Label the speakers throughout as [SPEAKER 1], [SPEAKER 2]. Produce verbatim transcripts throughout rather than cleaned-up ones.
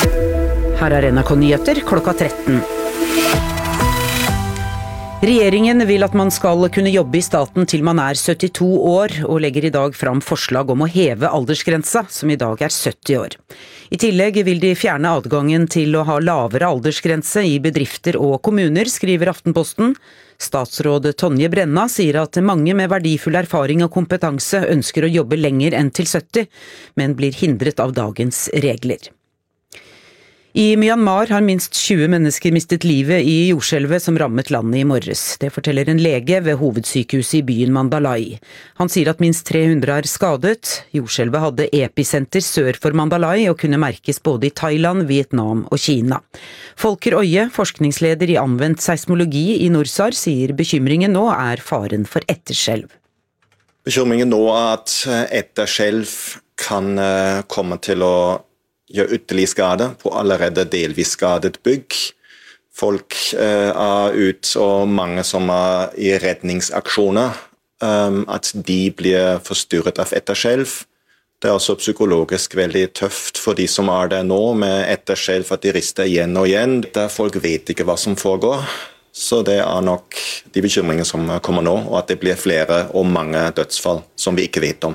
[SPEAKER 1] Her er N R K-nyheter klokka tretten. Regjeringen vil at man skal kunne jobbe i staten til man er syttito år, og legger i dag fram forslag om å heve aldersgrensa, som i dag er sytti år. I tillegg vil de fjerne adgangen til å ha lavere aldersgrense i bedrifter og kommuner, skriver Aftenposten. Statsråd Tonje Brenna sier at mange med verdifull erfaring og kompetanse ønsker å jobbe lenger enn til sytti, men blir hindret av dagens regler. I Myanmar har minst tjue mennesker mistet livet i jordskjelvet som rammet landet i morges. Det forteller en lege ved hovedsykehuset i byen Mandalay. Han sier at minst tre hundre er skadet. Jordskjelvet hadde episenter sør for Mandalay og kunne merkes både i Thailand, Vietnam og Kina. Folker Øye, forskningsleder i anvendt seismologi i Norsar, sier bekymringen nå er faren for etterskjelv.
[SPEAKER 2] Bekymringen nå er at etterskjelv kan komme til å gjør ytterligere skade på allerede delvis skadet bygg. Folk eh, er ut, og mange som er i redningsaksjoner, um, at de blir forstyrret av etterskjelv. Det er også psykologisk veldig tøft for de som er der nå, med etterskjelv at de rister igjen og igjen. Der folk vet ikke hva som foregår. Så det er nok de bekymringene som kommer nå, og at det blir flere og mange dødsfall som vi ikke vet om.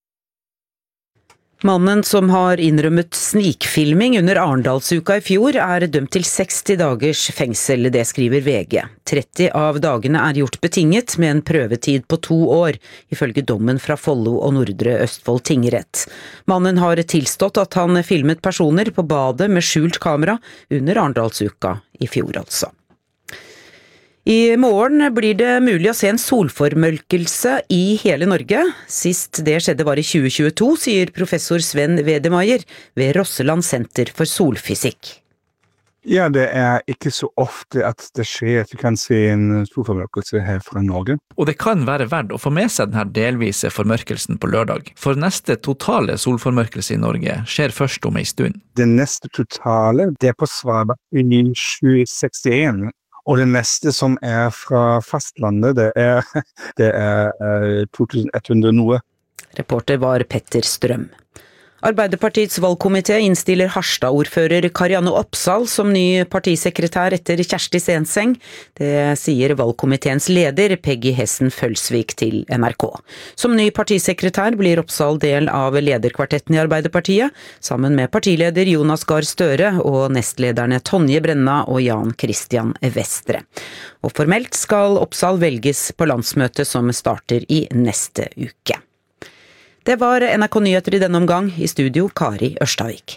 [SPEAKER 1] Mannen som har innrømmet snikfilming under Arendalsuka i fjor er dømt til seksti dagers fengsel, det skriver V G. tretti av dagene er gjort betinget med en prøvetid på to år, ifølge dommen fra Follo og Nordre Østfold tingrett. Mannen har tilstått at han filmet personer på badet med skjult kamera under Arendalsuka i fjor altså. I morgen blir det mulig å se en solformørkelse i hele Norge. Sist det skjedde var i tjue tjueto, sier professor Sven Wedemeyer ved Rosseland Senter for Solfysikk.
[SPEAKER 3] Ja, det er ikke så ofte at det skjer at vi kan se en solformørkelse her fra Norge.
[SPEAKER 4] Og det kan være verdt å få med seg denne delvise formørkelsen på lørdag. For neste totale solformørkelse i Norge skjer først om en stund.
[SPEAKER 3] Det neste totale, det er på Svalbard i tjue sekstien. Og det neste som er fra fastlandet, det er, det er uh, to tusen ett hundre noe.
[SPEAKER 1] Reporter var Petter Strøm. Arbeiderpartiets valgkomité innstiller Harstad-ordfører Karianne Opsahl som ny partisekretær etter Kjersti Stenseng. Det sier valgkomiteens leder Peggy Hessen Følsvik til N R K. Som ny partisekretær blir Opsahl del av lederkvartetten i Arbeiderpartiet, sammen med partileder Jonas Gahr Støre og nestlederne Tonje Brenna og Jan Christian Vestre. Og formelt skal Opsahl velges på landsmøtet som starter i neste uke. Det var N R K-nyheter i denne omgang, i studio Kari Ørstavik.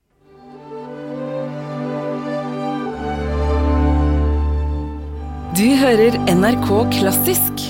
[SPEAKER 5] Du hører N R K Klassisk.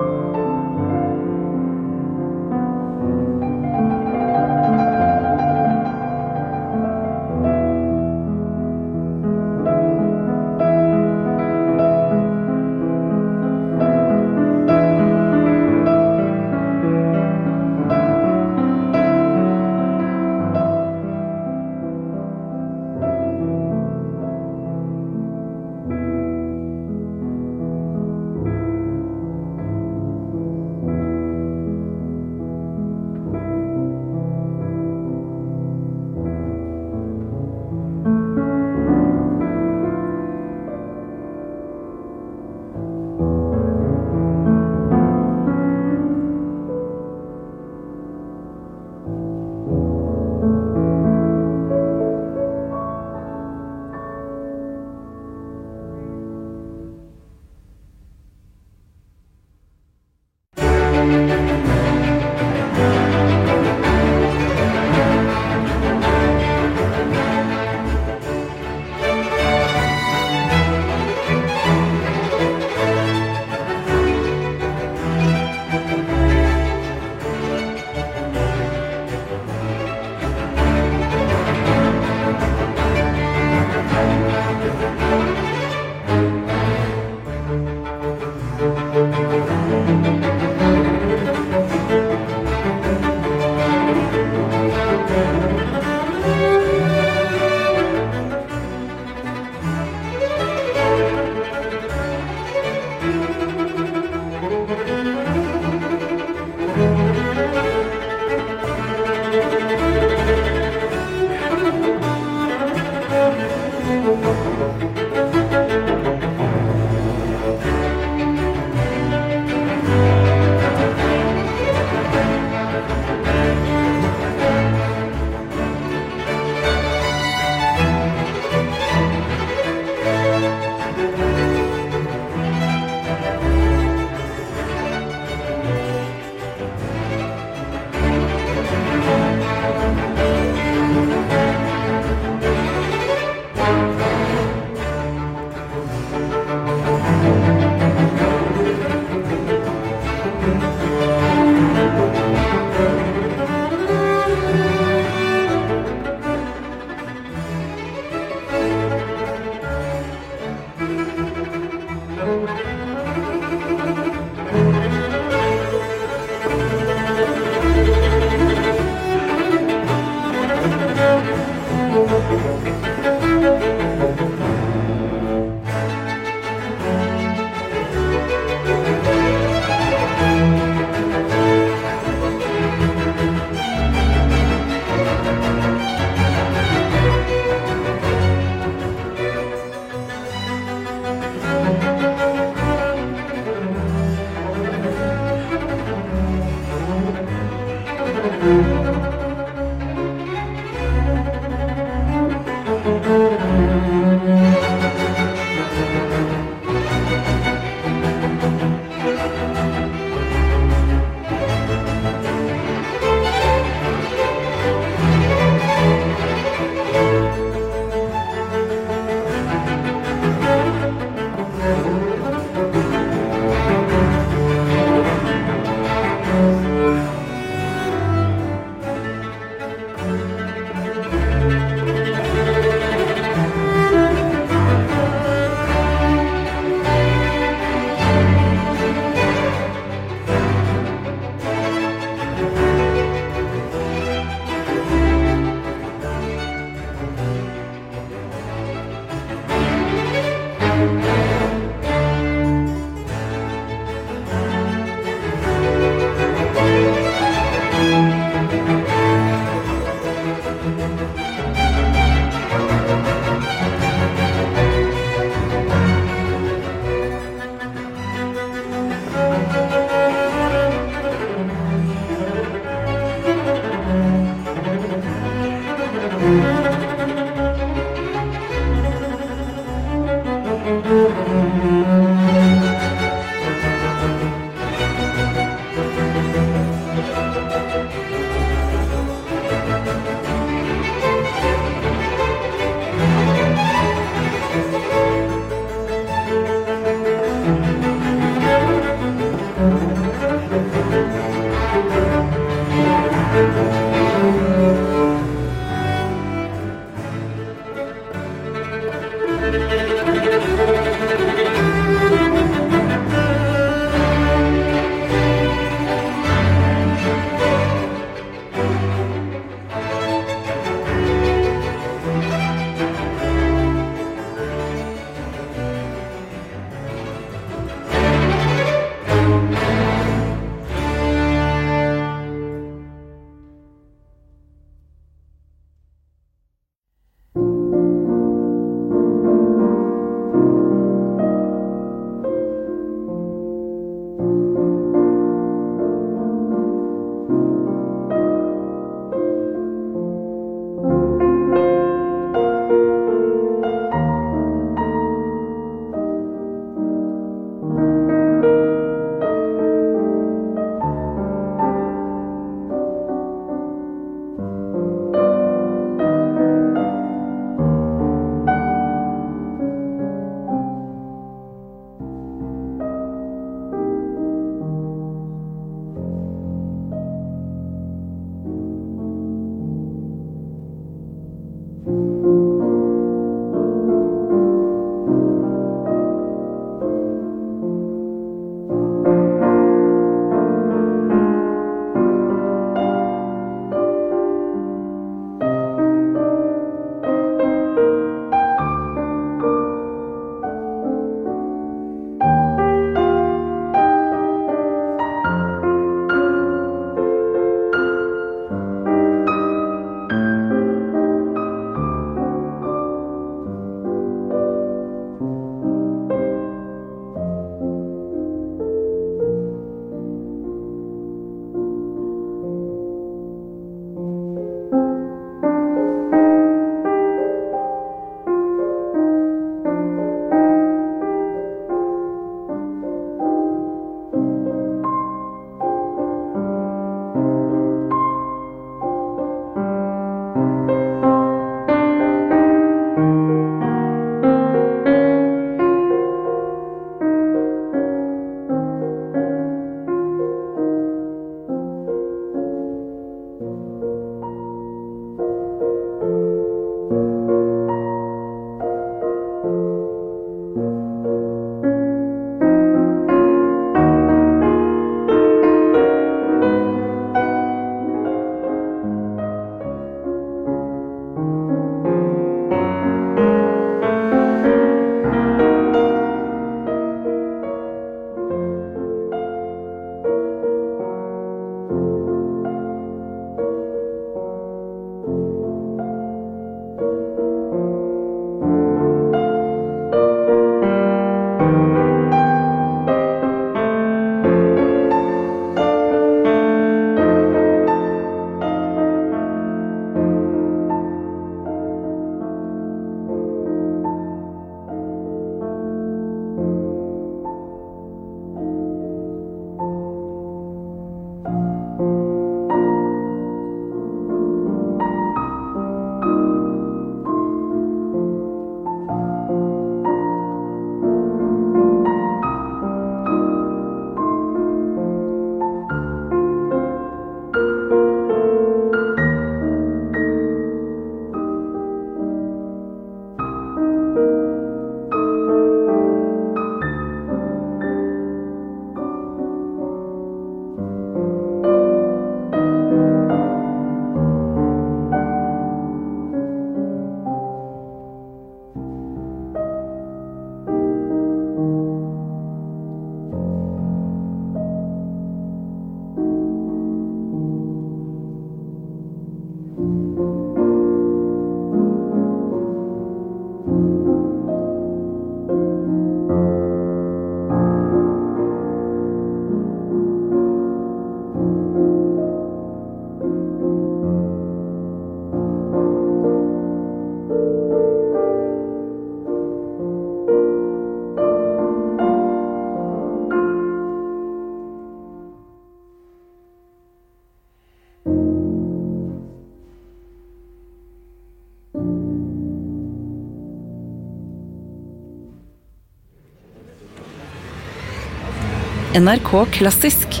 [SPEAKER 5] N R K Klassisk.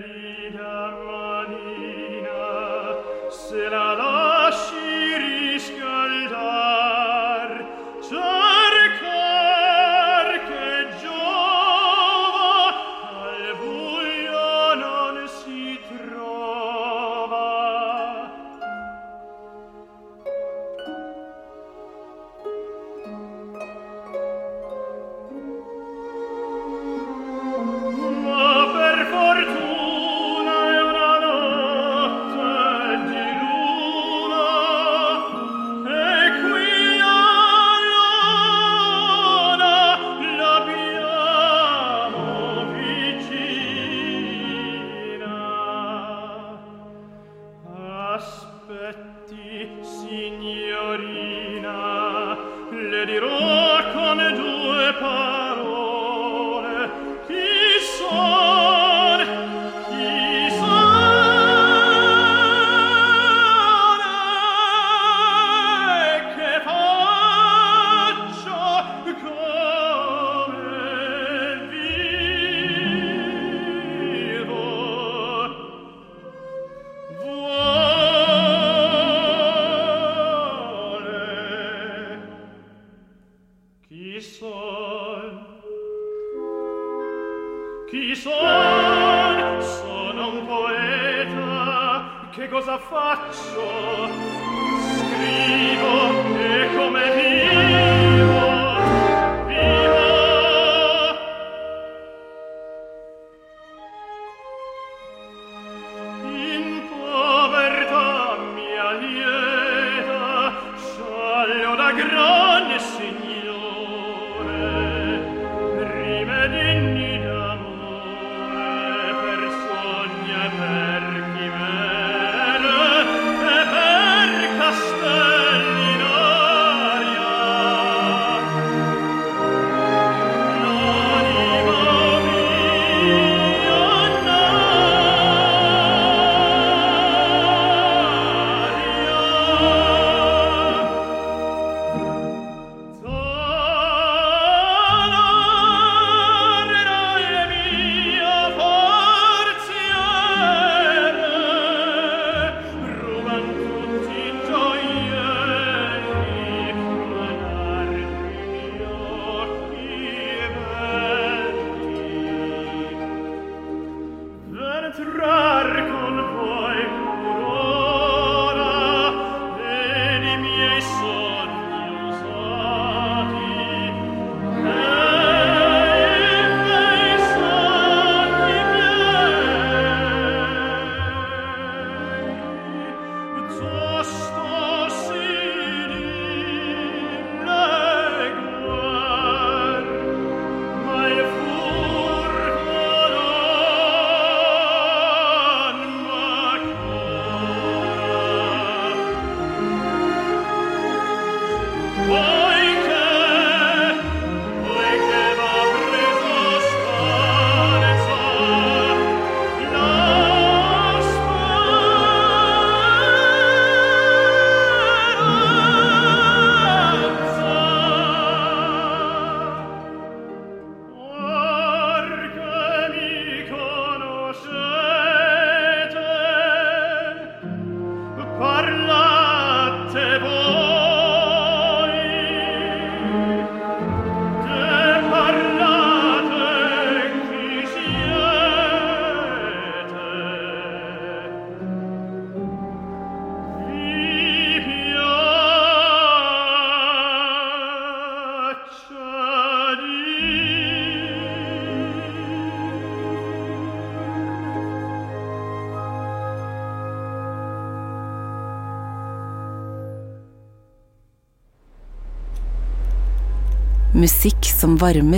[SPEAKER 5] Musikk som varmer.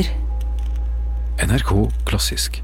[SPEAKER 6] N R K Klassisk.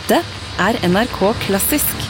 [SPEAKER 5] Dette er N R K Klassisk.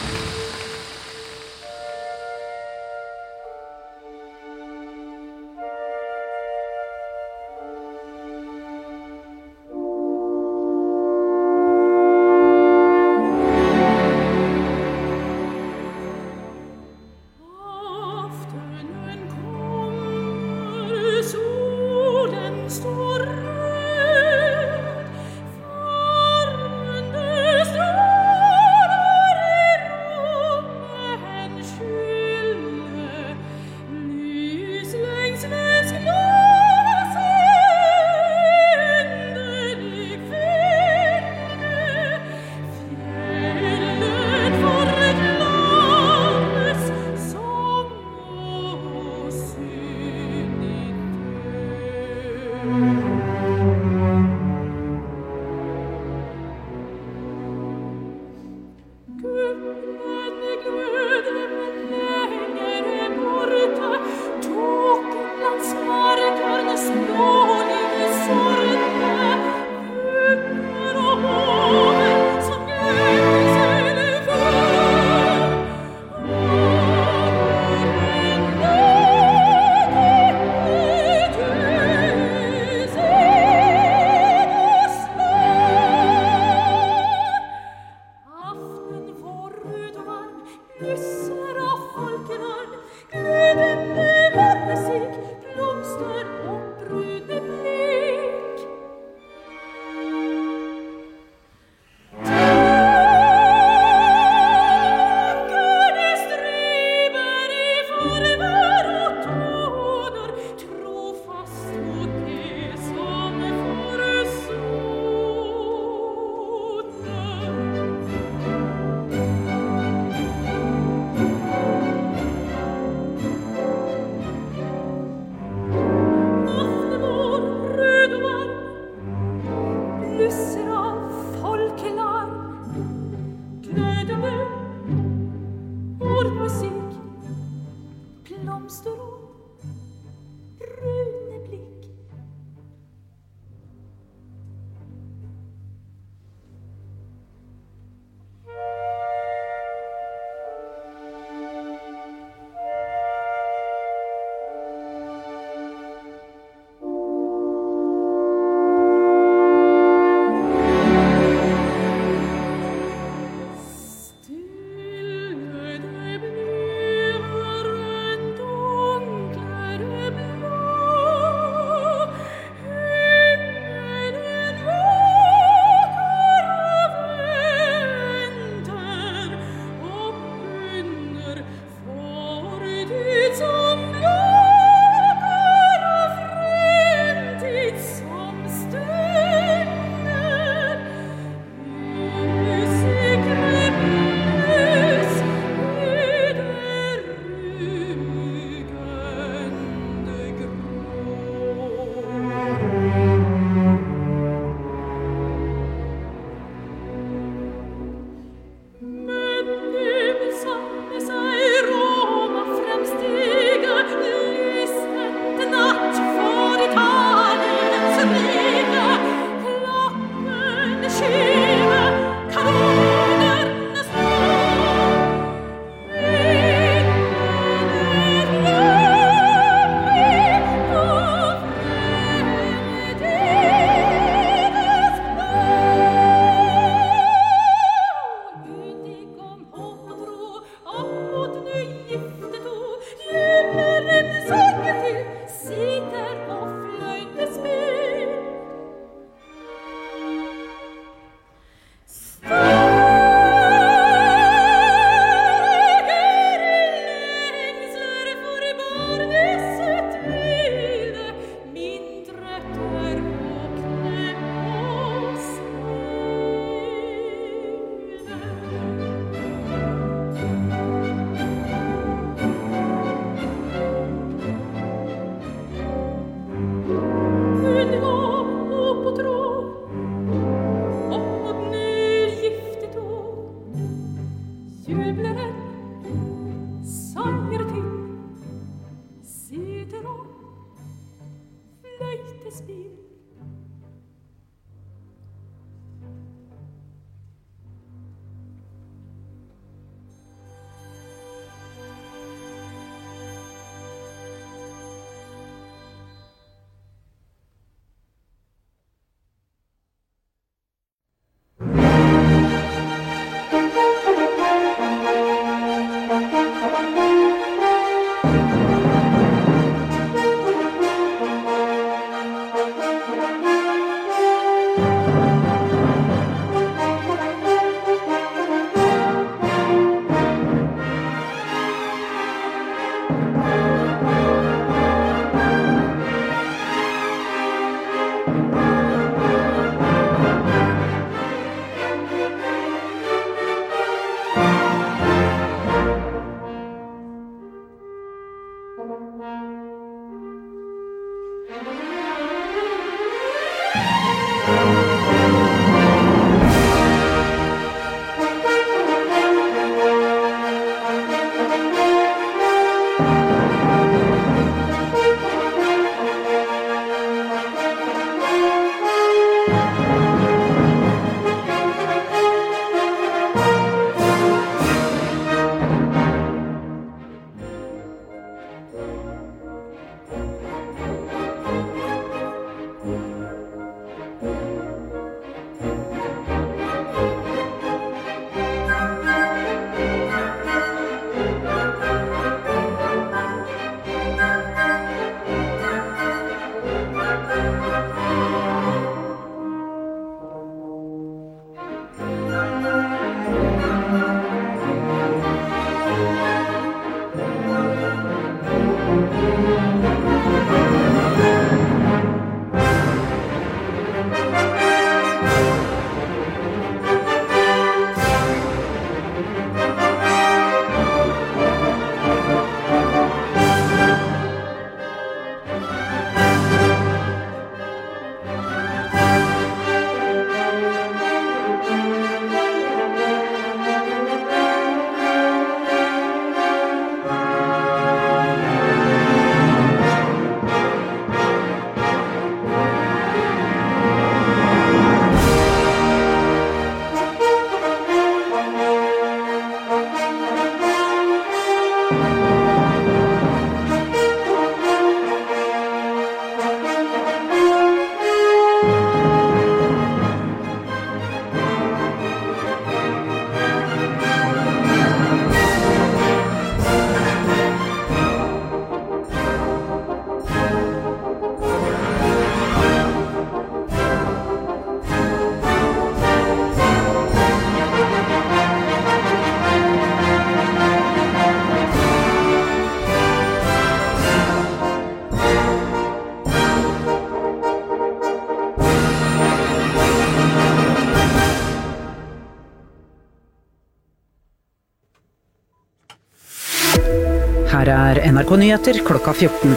[SPEAKER 1] Her er N R K Nyheter klokka fjorten.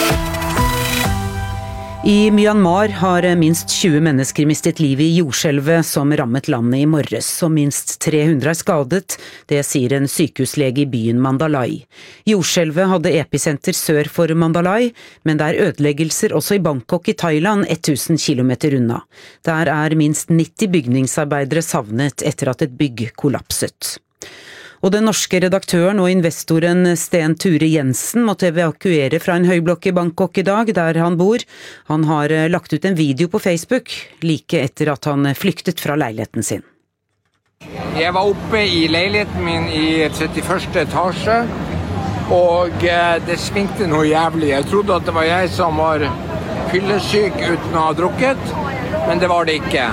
[SPEAKER 1] I Myanmar har minst tjue mennesker mistet livet i jordskjelvet som rammet landet i morges, og minst tre hundre er skadet, det sier en sykehuslege i byen Mandalay. Jordskjelvet hadde episenter sør for Mandalay, men det er ødeleggelser også i Bangkok i Thailand, tusen kilometer unna. Der er minst nitti bygningsarbeidere savnet etter at et bygg kollapset. Og den norske redaktøren og investoren Sten Ture Jensen måtte evakuere fra en høyblokk i Bangkok i dag, der han bor. Han har lagt ut en video på Facebook, like etter at han flyktet fra leiligheten sin.
[SPEAKER 7] Jeg var oppe i leiligheten min i trettiførste etasje, og det svingte noe jævlig. Jeg trodde at det var jeg som var fyllesyk uten å ha drukket, men det var det ikke.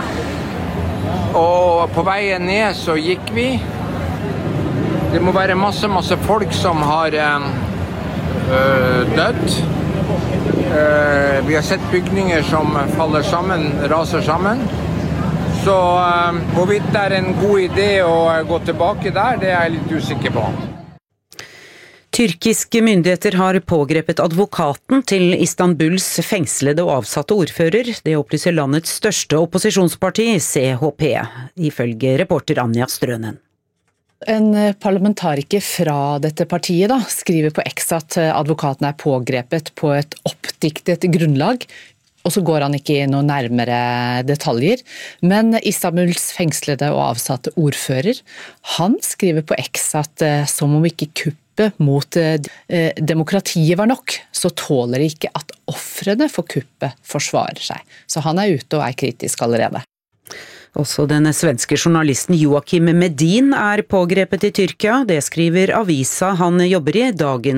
[SPEAKER 7] Og på veien ned så gikk vi. Det må være masse, masse folk som har øh, dødd. Uh, vi har sett bygninger som faller sammen, raser sammen. Så uh, hvorvidt det er en god idé å gå tilbake der, det er jeg litt usikker på.
[SPEAKER 1] Tyrkiske myndigheter har pågrepet advokaten til Istanbuls fengslede og avsatte ordfører. Det opplyser landets største opposisjonsparti, C H P, ifølge reporter Anja Strønen.
[SPEAKER 8] En parlamentariker fra dette partiet da, skriver på X at advokaten er pågrepet på et oppdiktet grunnlag, og så går han ikke i noen nærmere detaljer. Men Istanbuls fengslede og avsatte ordfører, han skriver på X at som om ikke kuppet mot demokratiet var nok, så tåler de ikke at ofrene for kuppet forsvarer seg. Så han er ute og er kritisk allerede.
[SPEAKER 1] Også den svenske journalisten Joakim Medin er pågrepet i Tyrkia. Det skriver avisa han jobber i, Dagen